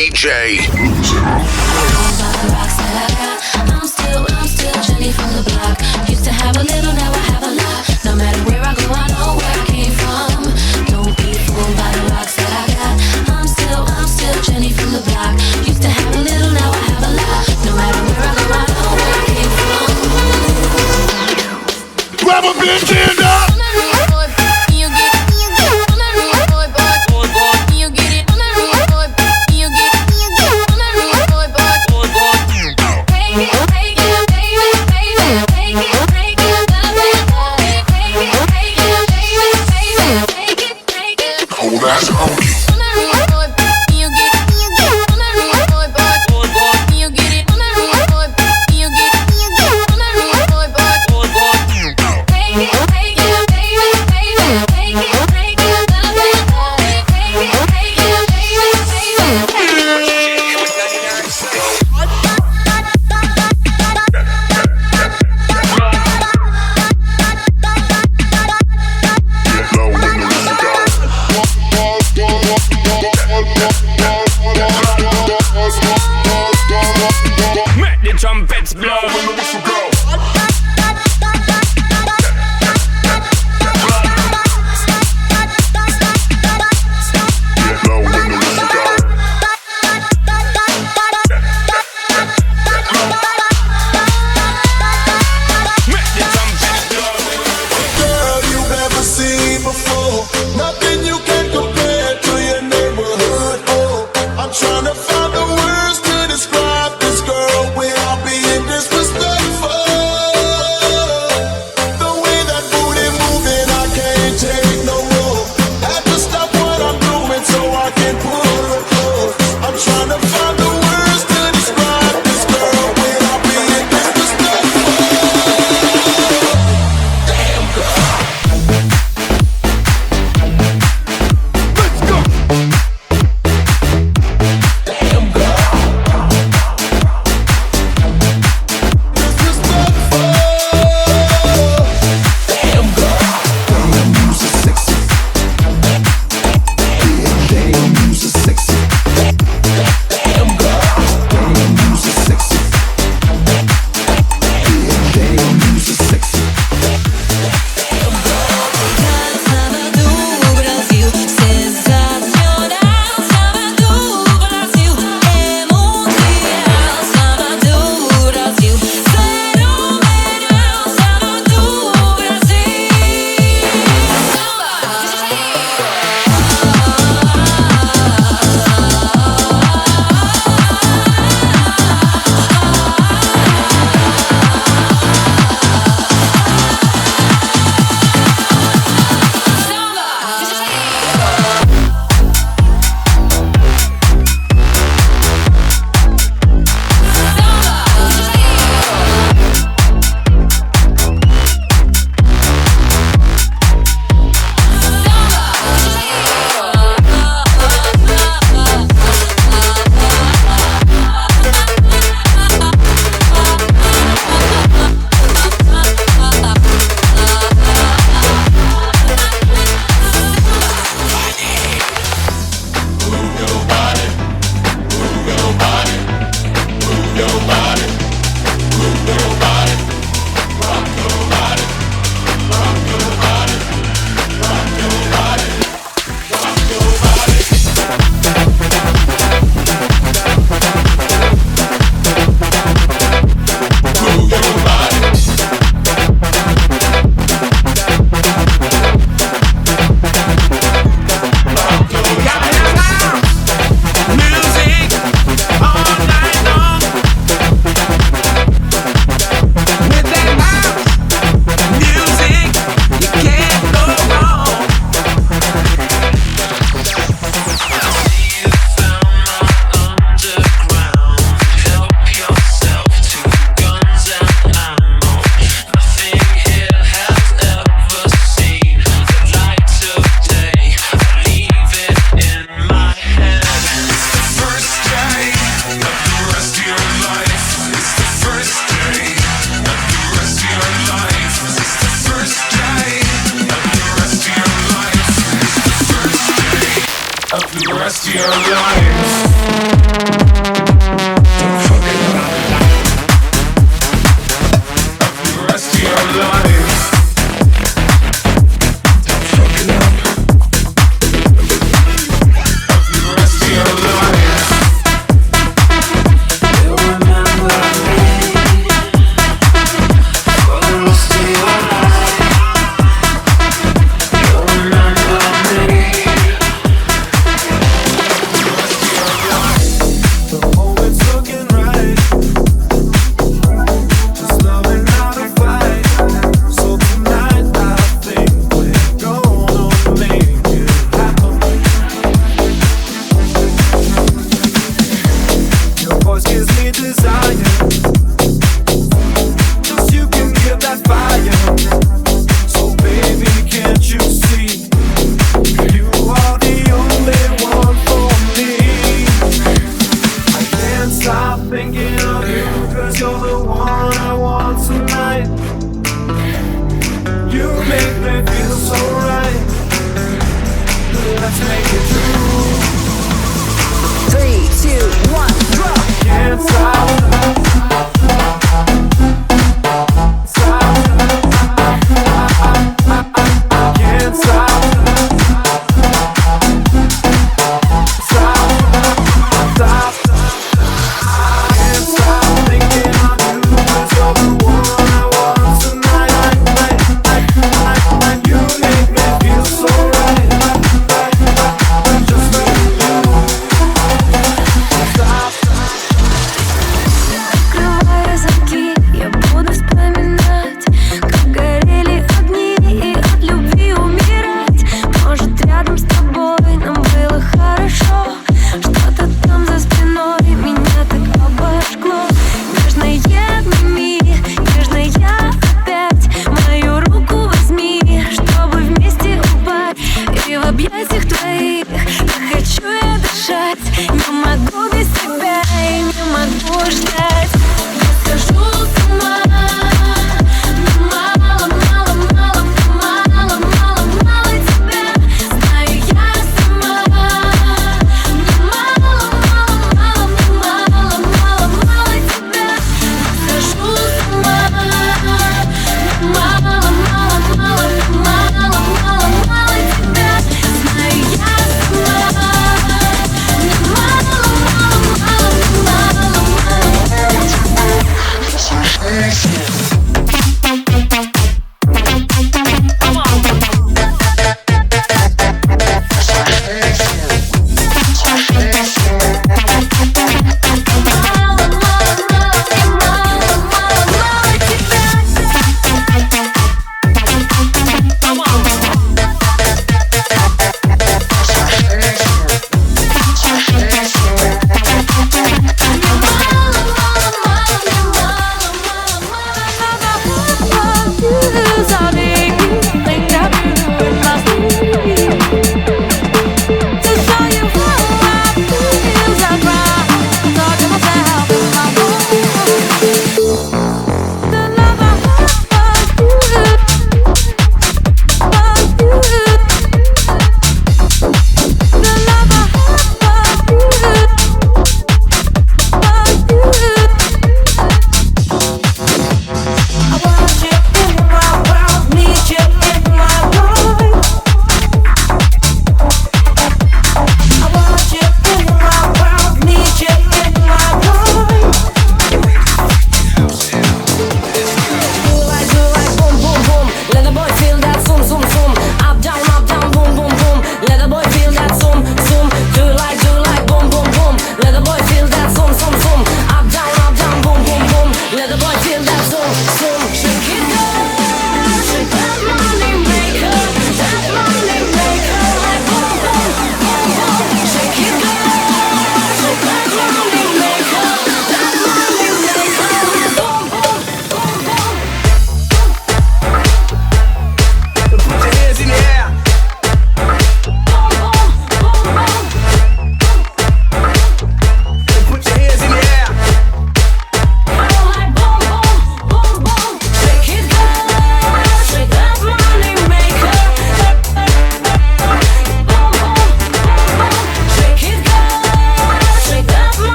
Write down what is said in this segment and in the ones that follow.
DJ. I'm still Jenny from the block. Used to have a little, now I have a lot. No matter where I go, I know where I came from. Don't be fooled by the rocks that I got. I'm still Jenny from the block. Used to have a little, now I have a lot. No matter where I go, I know where I came from. Grab a bitch, stand up.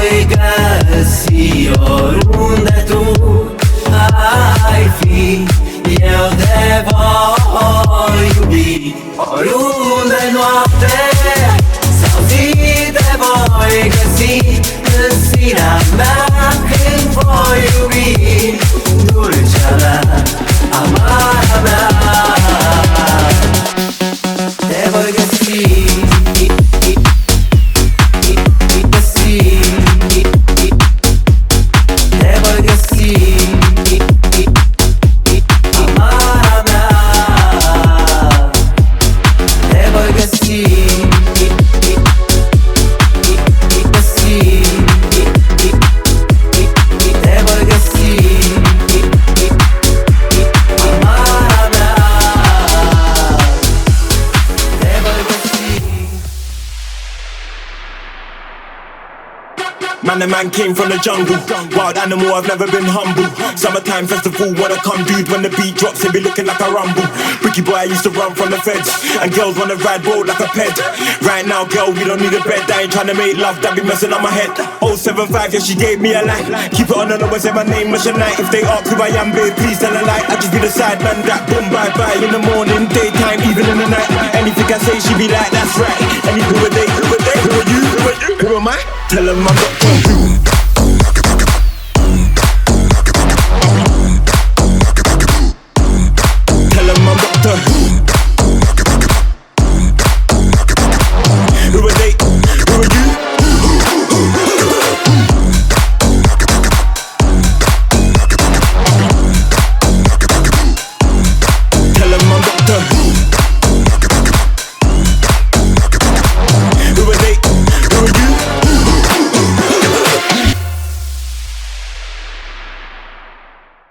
voi găsi oriunde tu ai fi. Eu te voi iubi oriunde noapte sau zi, te voi găsi în sinea mea când voi iubi. Dulcea mea, amara mea, te voi găsi. Man, the man came from the jungle. Wild animal, I've never been humble. Summertime festival, wanna come dude. When the beat drops, they be looking like a rumble. Bricky boy, I used to run from the feds. And girls wanna ride road like a ped. Right now, girl, we don't need a bed. I ain't tryna make love, that be messing up my head. 075, yeah, she gave me a line. Keep it on the low and say my name was night. If they ask who I am, babe, please tell a lie. I just be the side man that boom, bye bye. In the morning, daytime, even in the night. Anything I say, she be like, that's right. Any who are they? Who are they? Who are you? Who are you? Who am I? Tell them I'm not